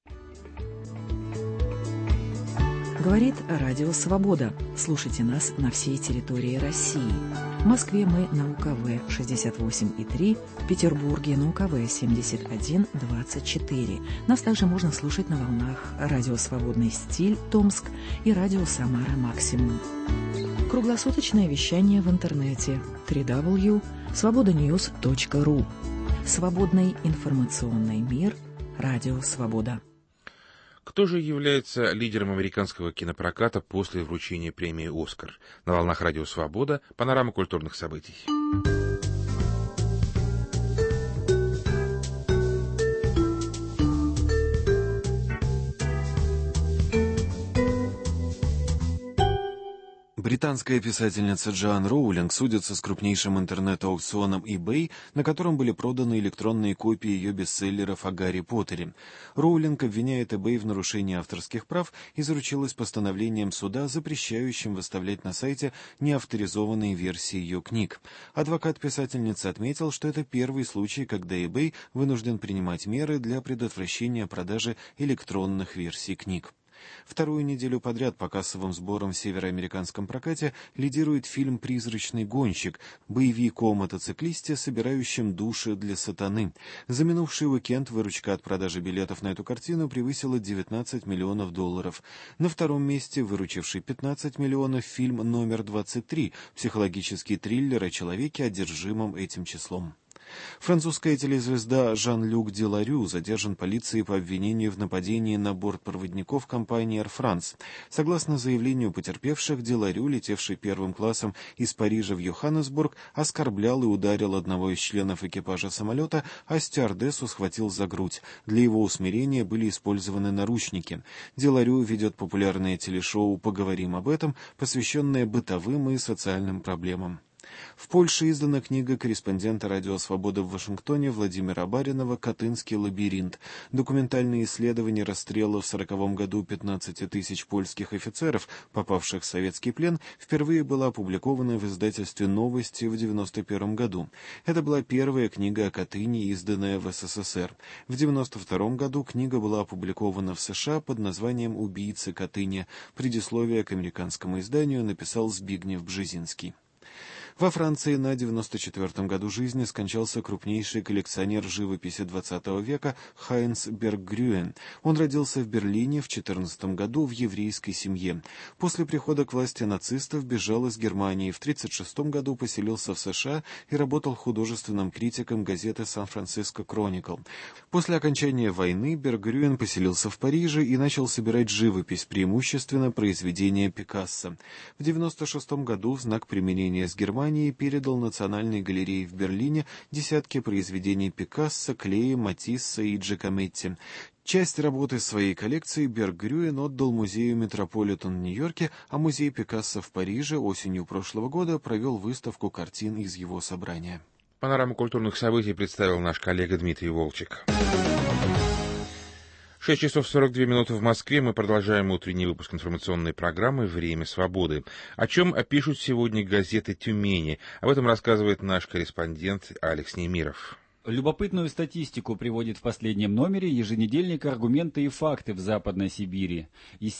Говорит Радио Свобода. Слушайте нас на всей территории России. В Москве мы на УКВ 68,3, в Петербурге на УКВ 71,24. Нас также можно слушать на волнах Радио Свободный стиль Томск и Радио Самара Максимум. Круглосуточное вещание в интернете www.svobodanews.ru. Свободный информационный мир. Радио Свобода. Кто же является лидером американского кинопроката после вручения премии «Оскар»? На волнах Радио Свобода. Панорама культурных событий. Британская писательница Джоан Роулинг судится с крупнейшим интернет-аукционом eBay, на котором были проданы электронные копии ее бестселлеров о Гарри Поттере. Роулинг обвиняет eBay в нарушении авторских прав и заручилась постановлением суда, запрещающим выставлять на сайте неавторизованные версии ее книг. Адвокат писательницы отметил, что это первый случай, когда eBay вынужден принимать меры для предотвращения продажи электронных версий книг. Вторую неделю подряд по кассовым сборам в североамериканском прокате лидирует фильм «Призрачный гонщик», боевик о мотоциклисте, собирающем души для сатаны. За минувший уикенд выручка от продажи билетов на эту картину превысила $19 миллионов. На втором месте, выручивший 15 миллионов, фильм «Номер 23», психологический триллер о человеке, одержимом этим числом. Французская телезвезда Жан-Люк Деларю задержан полицией по обвинению в нападении на бортпроводников компании Air France. Согласно заявлению потерпевших, Деларю, летевший первым классом из Парижа в Йоханнесбург, оскорблял и ударил одного из членов экипажа самолета, а стюардессу схватил за грудь. Для его усмирения были использованы наручники. Деларю ведет популярное телешоу «Поговорим об этом», посвященное бытовым и социальным проблемам. В Польше издана книга корреспондента «Радио Свобода» в Вашингтоне Владимира Баринова «Катынский лабиринт». Документальные исследования расстрела в 1940 году 15 тысяч польских офицеров, попавших в советский плен, впервые была опубликована в издательстве «Новости» в 1991 году. Это была первая книга о Катыни, изданная в СССР. В 1992 году книга была опубликована в США под названием «Убийцы Катыни». Предисловие к американскому изданию написал Збигнев Бжезинский. Во Франции на 94-м году жизни скончался крупнейший коллекционер живописи XX века Хайнц Берггрюен. Он родился в Берлине в 14 году в еврейской семье. После прихода к власти нацистов бежал из Германии. В 1936 году поселился в США и работал художественным критиком газеты «Сан-Франциско Кроникл». После окончания войны Берггрюен поселился в Париже и начал собирать живопись, преимущественно произведения Пикассо. В 1996 году в знак примирения с Германией передал Национальной галерее в Берлине десятки произведений Пикассо, Клея, Матисса и Джакометти. Часть работы своей коллекции Берггрюен отдал музею Метрополитен в Нью-Йорке, а музей Пикассо в Париже осенью прошлого года провел выставку картин из его собрания. Панораму культурных событий представил наш коллега Дмитрий Волчек. 6 часов 42 минуты в Москве. Мы продолжаем утренний выпуск информационной программы «Время свободы». О чем пишут сегодня газеты Тюмени? Об этом рассказывает наш корреспондент Алекс Немиров. Любопытную статистику приводит в последнем номере еженедельник «Аргументы и факты» в Западной Сибири. Из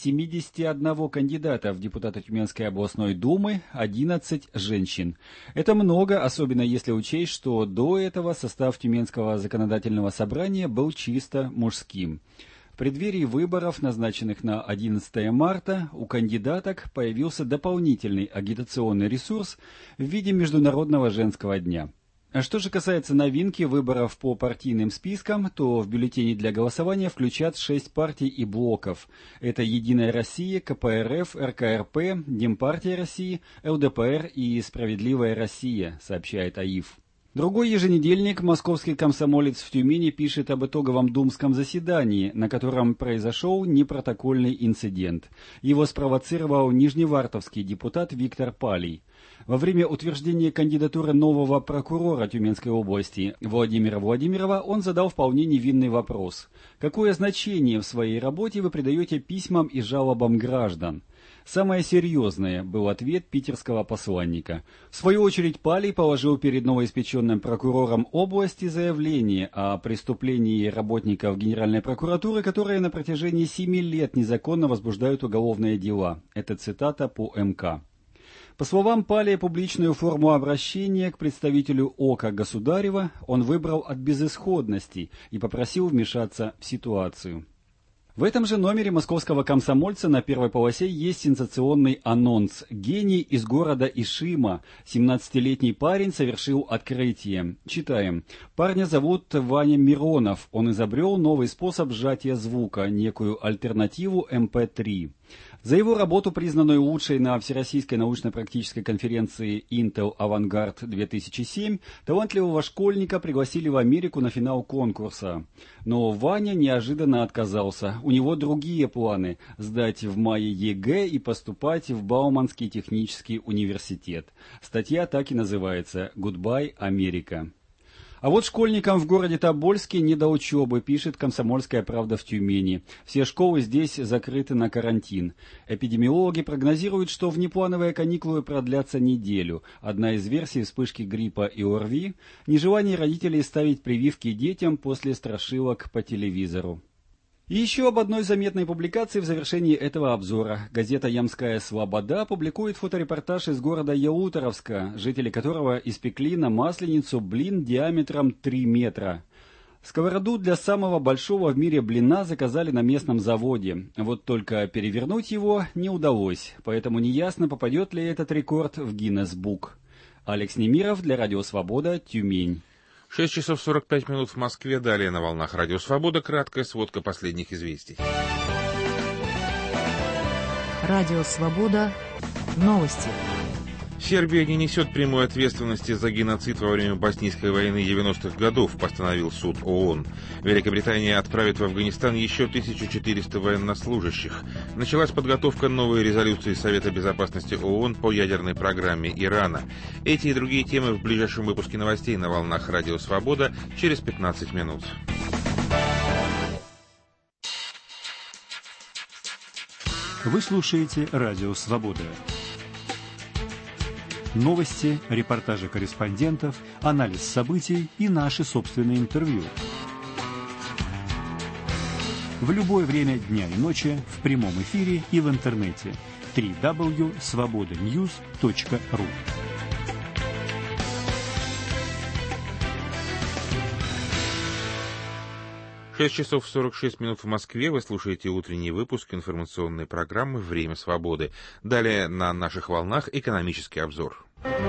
71 кандидата в депутаты Тюменской областной думы 11 женщин. Это много, особенно если учесть, что до этого состав Тюменского законодательного собрания был чисто мужским. В преддверии выборов, назначенных на 11 марта, у кандидаток появился дополнительный агитационный ресурс в виде Международного женского дня. А что же касается новинки выборов по партийным спискам, то в бюллетени для голосования включат 6 партий и блоков. Это «Единая Россия», КПРФ, РКРП, Демпартия России, ЛДПР и «Справедливая Россия», сообщает АИФ. Другой еженедельник «Московский комсомолец» в Тюмени пишет об итоговом думском заседании, на котором произошел непротокольный инцидент. Его спровоцировал нижневартовский депутат Виктор Палий. Во время утверждения кандидатуры нового прокурора Тюменской области Владимира Владимирова он задал вполне невинный вопрос. Какое значение в своей работе вы придаете письмам и жалобам граждан? Самое серьезное был ответ питерского посланника. В свою очередь Палий положил перед новоиспеченным прокурором области заявление о преступлении работников Генеральной прокуратуры, которые на протяжении 7 лет незаконно возбуждают уголовные дела. Это цитата по МК. По словам Палия, публичную форму обращения к представителю ОК Государева он выбрал от безысходности и попросил вмешаться в ситуацию. В этом же номере «Московского комсомольца» на первой полосе есть сенсационный анонс. Гений из города Ишима. 17-летний парень совершил открытие. Читаем. Парня зовут Ваня Миронов. Он изобрел новый способ сжатия звука, некую альтернативу MP3. За его работу, признанную лучшей на Всероссийской научно-практической конференции Intel Avangard 2007, талантливого школьника пригласили в Америку на финал конкурса. Но Ваня неожиданно отказался. У него другие планы – сдать в мае ЕГЭ и поступать в Бауманский технический университет. Статья так и называется «Goodbye, Америка». А вот школьникам в городе Тобольске не до учебы, пишет «Комсомольская правда» в Тюмени. Все школы здесь закрыты на карантин. Эпидемиологи прогнозируют, что внеплановые каникулы продлятся неделю. Одна из версий вспышки гриппа и ОРВИ – нежелание родителей ставить прививки детям после страшилок по телевизору. И еще об одной заметной публикации в завершении этого обзора. Газета «Ямская Слобода» публикует фоторепортаж из города Ялуторовска, жители которого испекли на Масленицу блин диаметром 3 метра. Сковороду для самого большого в мире блина заказали на местном заводе. Вот только перевернуть его не удалось, поэтому неясно, попадет ли этот рекорд в Гиннес-бук. Алекс Немиров для Радио Свобода, Тюмень. 6 часов 45 минут в Москве. Далее на волнах Радио Свобода краткая сводка последних известий. Радио Свобода. Новости. Сербия не несет прямой ответственности за геноцид во время Боснийской войны 90-х годов, постановил суд ООН. Великобритания отправит в Афганистан еще 1400 военнослужащих. Началась подготовка новой резолюции Совета безопасности ООН по ядерной программе Ирана. Эти и другие темы в ближайшем выпуске новостей на волнах Радио Свобода через 15 минут. Вы слушаете Радио Свобода. Новости, репортажи корреспондентов, анализ событий и наши собственные интервью. В любое время дня и ночи, в прямом эфире и в интернете. www.svobodanews.ru 6 часов 46 минут в Москве. Вы слушаете утренний выпуск информационной программы «Время свободы». Далее на наших волнах экономический обзор.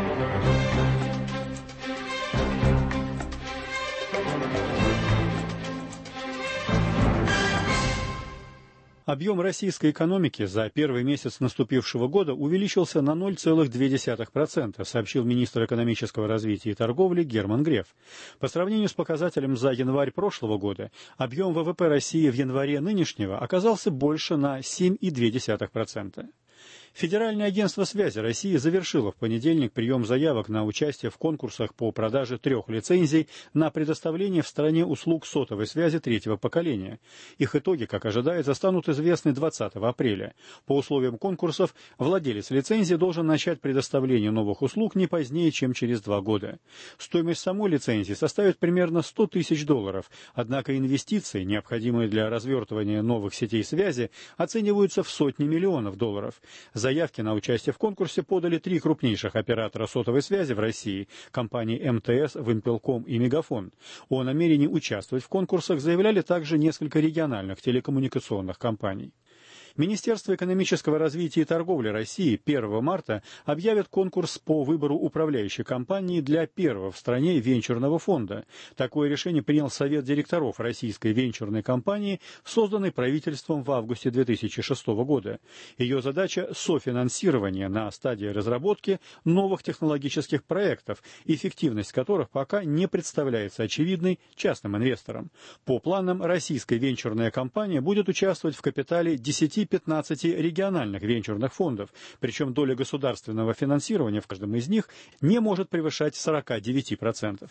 Объем российской экономики за первый месяц наступившего года увеличился на 0,2%, сообщил министр экономического развития и торговли Герман Греф. По сравнению с показателем за январь прошлого года, объем ВВП России в январе нынешнего оказался больше на 7,2%. Федеральное агентство связи России завершило в понедельник прием заявок на участие в конкурсах по продаже 3 лицензий на предоставление в стране услуг сотовой связи третьего поколения. Их итоги, как ожидается, станут известны 20 апреля. По условиям конкурсов, владелец лицензии должен начать предоставление новых услуг не позднее, чем через 2 года. Стоимость самой лицензии составит примерно $100 тысяч, однако инвестиции, необходимые для развертывания новых сетей связи, оцениваются в сотни миллионов долларов. Заявки на участие в конкурсе подали 3 крупнейших оператора сотовой связи в России – компании МТС, Вимпелком и Мегафон. О намерении участвовать в конкурсах заявляли также несколько региональных телекоммуникационных компаний. Министерство экономического развития и торговли России 1 марта объявит конкурс по выбору управляющей компании для первого в стране венчурного фонда. Такое решение принял Совет директоров российской венчурной компании, созданной правительством в августе 2006 года. Ее задача – софинансирование на стадии разработки новых технологических проектов, эффективность которых пока не представляется очевидной частным инвесторам. По планам, российская венчурная компания будет участвовать в капитале 10-15 региональных венчурных фондов, причем доля государственного финансирования в каждом из них не может превышать 49%.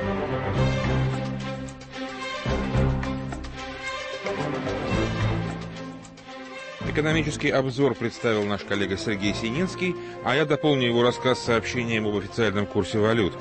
Экономический обзор представил наш коллега Сергей Сининский, а я дополню его рассказ сообщением об официальном курсе валют.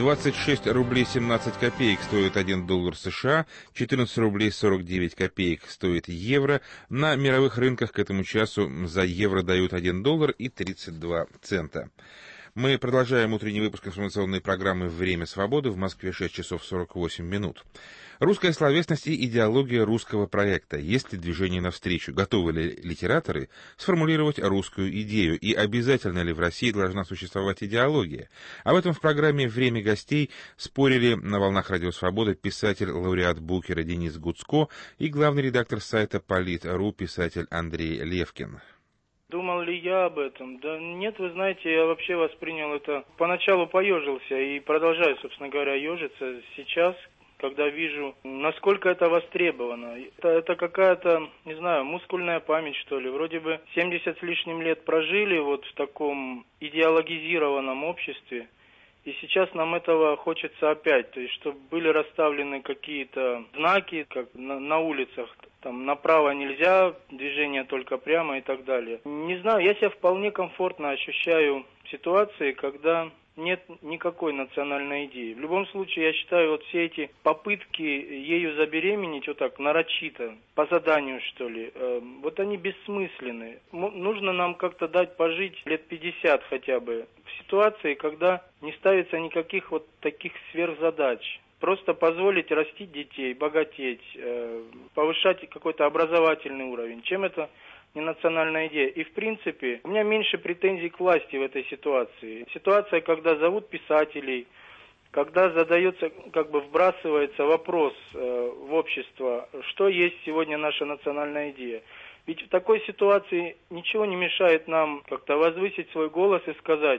26 рублей 17 копеек стоит $1 США, 14 рублей 49 копеек стоит евро. На мировых рынках к этому часу за евро дают $1 и 32 цента. Мы продолжаем утренний выпуск информационной программы «Время свободы». В Москве 6 часов 48 минут. Русская словесность и идеология русского проекта. Есть ли движение навстречу? Готовы ли литераторы сформулировать русскую идею? И обязательно ли в России должна существовать идеология? Об этом в программе «Время гостей» спорили на волнах Радио Свобода писатель, лауреат Букера Денис Гуцко и главный редактор сайта Полит.ру писатель Андрей Левкин. Думал ли я об этом? Да нет, вы знаете, я вообще воспринял это... Поначалу поежился и продолжаю, собственно говоря, ежиться сейчас, когда вижу, насколько это востребовано. Это какая-то, не знаю, мускульная память, что ли. Вроде бы 70 с лишним лет прожили вот в таком идеологизированном обществе, и сейчас нам этого хочется опять. То есть, чтобы были расставлены какие-то знаки, как на улицах, там направо нельзя, движение только прямо и так далее. Не знаю, я себя вполне комфортно ощущаю в ситуации, когда нет никакой национальной идеи. В любом случае, я считаю, вот все эти попытки ею забеременеть вот так нарочито, по заданию, что ли, вот они бессмысленны. Нужно нам как-то дать пожить лет 50 хотя бы в ситуации, когда не ставится никаких вот таких сверхзадач. Просто позволить растить детей, богатеть, повышать какой-то образовательный уровень. Чем это не национальная идея? И в принципе, у меня меньше претензий к власти в этой ситуации. Ситуация, когда зовут писателей, когда задается, как бы вбрасывается вопрос в общество, что есть сегодня наша национальная идея. Ведь в такой ситуации ничего не мешает нам как-то возвысить свой голос и сказать: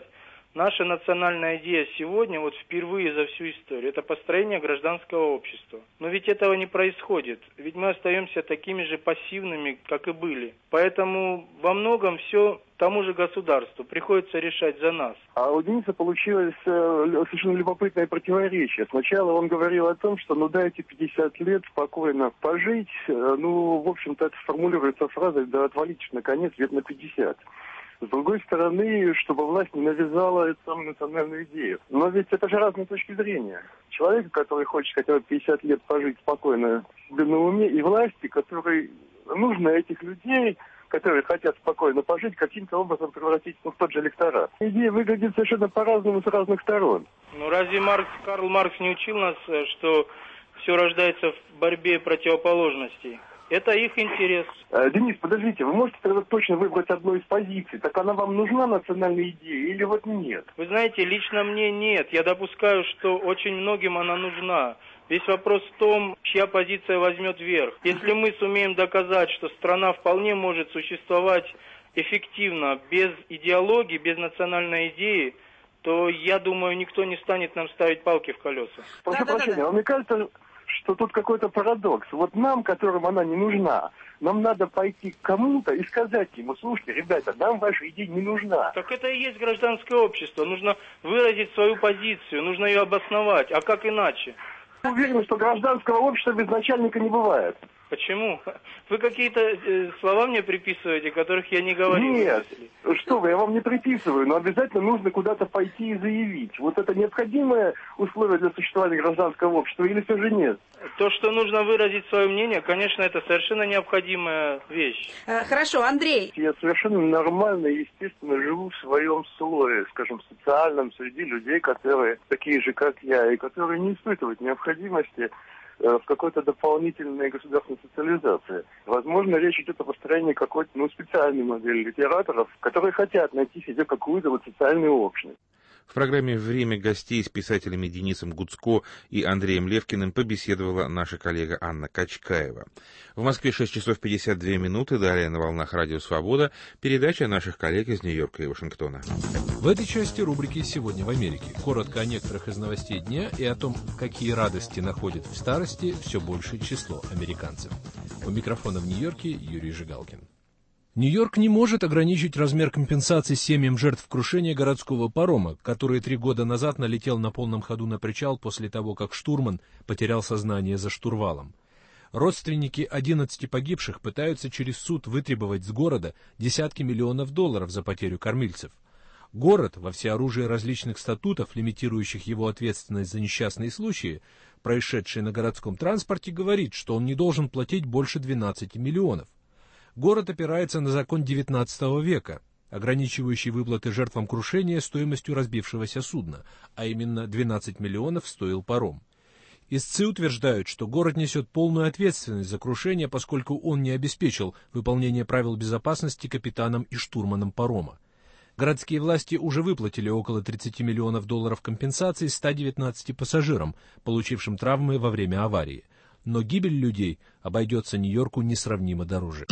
Наша национальная идея сегодня, вот впервые за всю историю, это построение гражданского общества. Но ведь этого не происходит. Ведь мы остаемся такими же пассивными, как и были. Поэтому во многом все тому же государству приходится решать за нас. А у Дениса получилось совершенно любопытное противоречие. Сначала он говорил о том, что дайте 50 лет спокойно пожить. В общем-то, это формулируется фразой, отвалитесь наконец лет на 50. С другой стороны, чтобы власть не навязала эту самую национальную идею. Но ведь это же разные точки зрения. Человек, который хочет хотя бы 50 лет пожить спокойно себе на уме, и власти, которой нужно этих людей, которые хотят спокойно пожить, каким-то образом превратить в тот же электорат. Идея выглядит совершенно по-разному с разных сторон. Разве Карл Маркс не учил нас, что все рождается в борьбе противоположностей? Это их интерес. Денис, подождите, вы можете тогда точно выбрать одну из позиций? Так она вам нужна, национальная идея, или вот нет? Вы знаете, лично мне нет. Я допускаю, что очень многим она нужна. Весь вопрос в том, чья позиция возьмет верх. Если мы сумеем доказать, что страна вполне может существовать эффективно, без идеологии, без национальной идеи, то, я думаю, никто не станет нам ставить палки в колеса. Прошу прощения, но мне кажется, что тут какой-то парадокс. Вот нам, которым она не нужна, нам надо пойти к кому-то и сказать ему: слушайте, ребята, нам ваша идея не нужна. Так это и есть гражданское общество. Нужно выразить свою позицию, нужно ее обосновать. А как иначе? Уверен, что гражданского общества без начальника не бывает. Почему? Вы какие-то слова мне приписываете, которых я не говорил? Нет, что вы, я вам не приписываю, но обязательно нужно куда-то пойти и заявить. Вот это необходимое условие для существования гражданского общества или все же нет? То, что нужно выразить свое мнение, конечно, это совершенно необходимая вещь. Хорошо, Андрей. Я совершенно нормально и естественно живу в своем слое, скажем, социальном, среди людей, которые такие же, как я, и которые не испытывают необходимости в какой-то дополнительной государственной социализации. Возможно, речь идет о построении какой-то специальной модели литераторов, которые хотят найти себе какую-то социальную общность. В программе «Время гостей» с писателями Денисом Гуцко и Андреем Левкиным побеседовала наша коллега Анна Качкаева. В Москве 6 часов 52 минуты. Далее на волнах Радио Свобода передача наших коллег из Нью-Йорка и Вашингтона. В этой части рубрики «Сегодня в Америке». Коротко о некоторых из новостей дня и о том, какие радости находит в старости все большее число американцев. У микрофона в Нью-Йорке Юрий Жигалкин. Нью-Йорк не может ограничить размер компенсации семьям жертв крушения городского парома, который 3 года назад налетел на полном ходу на причал после того, как штурман потерял сознание за штурвалом. Родственники 11 погибших пытаются через суд вытребовать с города десятки миллионов долларов за потерю кормильцев. Город, во всеоружии различных статутов, лимитирующих его ответственность за несчастные случаи, происшедшие на городском транспорте, говорит, что он не должен платить больше 12 миллионов. Город опирается на закон XIX века, ограничивающий выплаты жертвам крушения стоимостью разбившегося судна, а именно 12 миллионов стоил паром. Истцы утверждают, что город несет полную ответственность за крушение, поскольку он не обеспечил выполнение правил безопасности капитаном и штурманом парома. Городские власти уже выплатили около 30 миллионов долларов компенсации 119 пассажирам, получившим травмы во время аварии. Но гибель людей обойдется Нью-Йорку несравнимо дороже.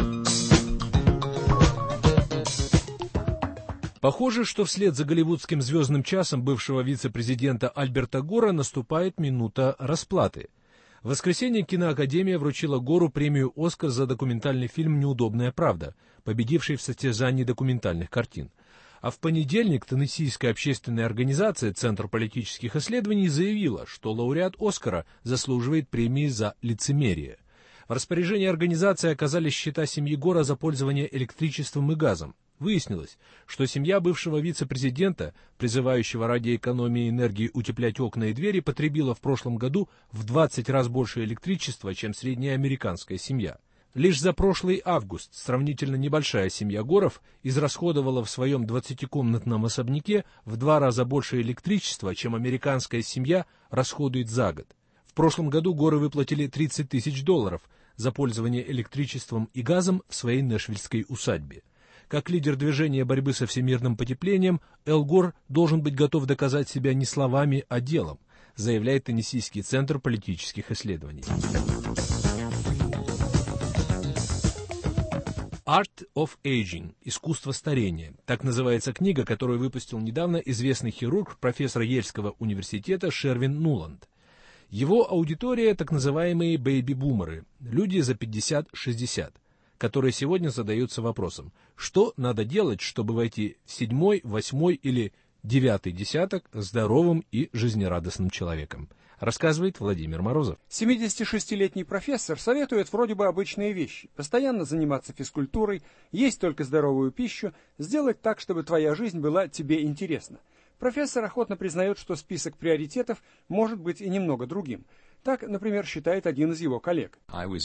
Похоже, что вслед за голливудским звездным часом бывшего вице-президента Альберта Гора наступает минута расплаты. В воскресенье киноакадемия вручила Гору премию «Оскар» за документальный фильм «Неудобная правда», победивший в состязании документальных картин. А в понедельник Теннессийская общественная организация «Центр политических исследований» заявила, что лауреат «Оскара» заслуживает премии за лицемерие. В распоряжении организации оказались счета семьи Гора за пользование электричеством и газом. Выяснилось, что семья бывшего вице-президента, призывающего ради экономии энергии утеплять окна и двери, потребила в прошлом году в 20 раз больше электричества, чем средняя американская семья. Лишь за прошлый август сравнительно небольшая семья Горов израсходовала в своем 20-комнатном особняке в 2 раза больше электричества, чем американская семья расходует за год. В прошлом году Горы выплатили $30 тысяч за пользование электричеством и газом в своей нэшвиллской усадьбе. Как лидер движения борьбы со всемирным потеплением, Эл Гор должен быть готов доказать себя не словами, а делом, заявляет Теннессийский центр политических исследований. Art of Aging. Искусство старения. Так называется книга, которую выпустил недавно известный хирург, профессор Ельского университета Шервин Нуланд. Его аудитория — так называемые бэйби-бумеры, люди за 50-60, которые сегодня задаются вопросом, что надо делать, чтобы войти в 7-й, 8-й или 9-й десяток здоровым и жизнерадостным человеком. Рассказывает Владимир Морозов. 76-летний профессор советует вроде бы обычные вещи. Постоянно заниматься физкультурой, есть только здоровую пищу, сделать так, чтобы твоя жизнь была тебе интересна. Профессор охотно признает, что список приоритетов может быть и немного другим. Так, например, считает один из его коллег.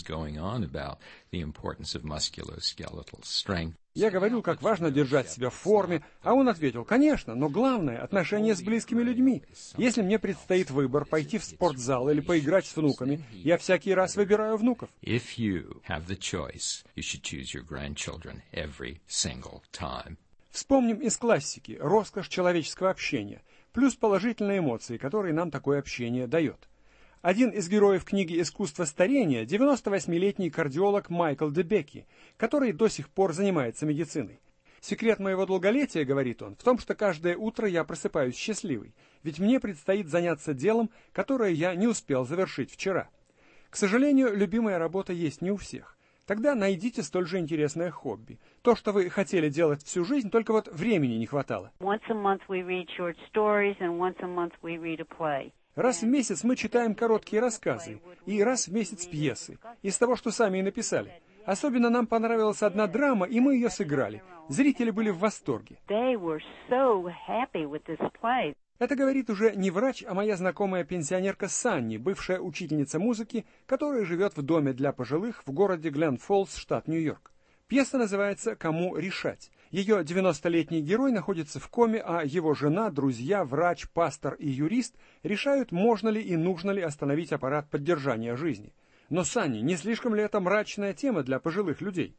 Я говорил, как важно держать себя в форме, а он ответил, конечно, но главное – отношения с близкими людьми. Если мне предстоит выбор пойти в спортзал или поиграть с внуками, я всякий раз выбираю внуков. Вспомним из классики роскошь человеческого общения, плюс положительные эмоции, которые нам такое общение дает. Один из героев книги «Искусство старения» – 98-летний кардиолог Майкл Дебекки, который до сих пор занимается медициной. «Секрет моего долголетия, — говорит он, — в том, что каждое утро я просыпаюсь счастливый, ведь мне предстоит заняться делом, которое я не успел завершить вчера. К сожалению, любимая работа есть не у всех. Тогда найдите столь же интересное хобби. То, что вы хотели делать всю жизнь, только вот времени не хватало. Раз в месяц мы читаем короткие рассказы, и раз в месяц пьесы, из того, что сами и написали. Особенно нам понравилась одна драма, и мы ее сыграли. Зрители были в восторге. Это говорит уже не врач, а моя знакомая пенсионерка Санни, бывшая учительница музыки, которая живет в доме для пожилых в городе Глен-Фоллс, штат Нью-Йорк. Пьеса называется «Кому решать?». Ее 90-летний герой находится в коме, а его жена, друзья, врач, пастор и юрист решают, можно ли и нужно ли остановить аппарат поддержания жизни. Но, Санни, не слишком ли это мрачная тема для пожилых людей?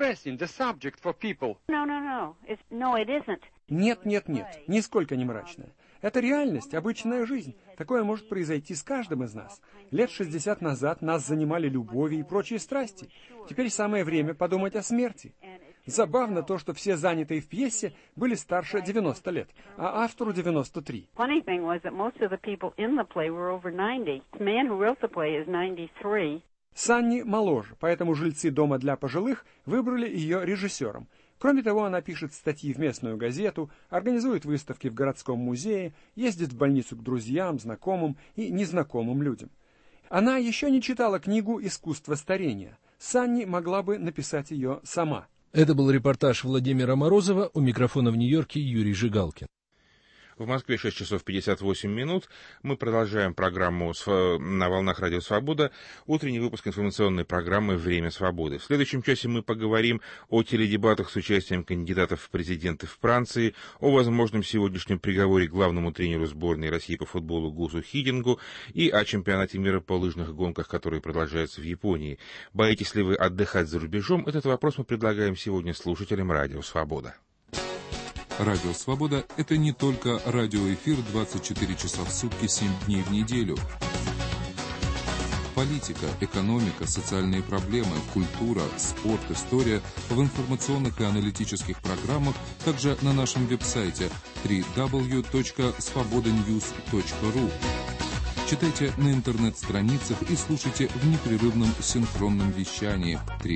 Нет, нисколько не мрачная. Это реальность, обычная жизнь. Такое может произойти с каждым из нас. Лет 60 назад нас занимали любови и прочие страсти. Теперь самое время подумать о смерти. Забавно то, что все занятые в пьесе были старше 90 лет, а автору 93. Санни моложе, поэтому жильцы дома для пожилых выбрали ее режиссером. Кроме того, она пишет статьи в местную газету, организует выставки в городском музее, ездит в больницу к друзьям, знакомым и незнакомым людям. Она еще не читала книгу «Искусство старения». Санни могла бы написать ее сама. Это был репортаж Владимира Морозова, у микрофона в Нью-Йорке Юрий Жигалкин. В Москве 6 часов 58 минут. Мы продолжаем программу на волнах Радио Свобода. Утренний выпуск информационной программы «Время свободы». В следующем часе мы поговорим о теледебатах с участием кандидатов в президенты в Франции, о возможном сегодняшнем приговоре главному тренеру сборной России по футболу Гусу Хидингу и о чемпионате мира по лыжных гонках, который продолжается в Японии. Боитесь ли вы отдыхать за рубежом? Этот вопрос мы предлагаем сегодня слушателям Радио Свобода. Радио «Свобода» — это не только радиоэфир 24 часа в сутки, 7 дней в неделю. Политика, экономика, социальные проблемы, культура, спорт, история в информационных и аналитических программах, также на нашем веб-сайте www.svobodanews.ru. Читайте на интернет-страницах и слушайте в непрерывном синхронном вещании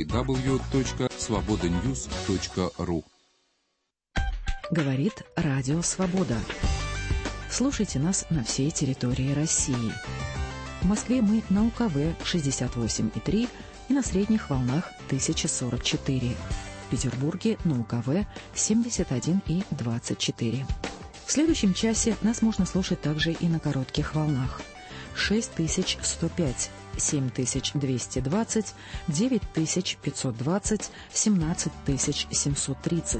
www.svobodanews.ru. Говорит Радио Свобода. Слушайте нас на всей территории России. В Москве мы на УКВ 68,3 и на средних волнах 1044. В Петербурге на УКВ 71,24. В следующем часе нас можно слушать также и на коротких волнах. 6105, 7220, 9520, 17730.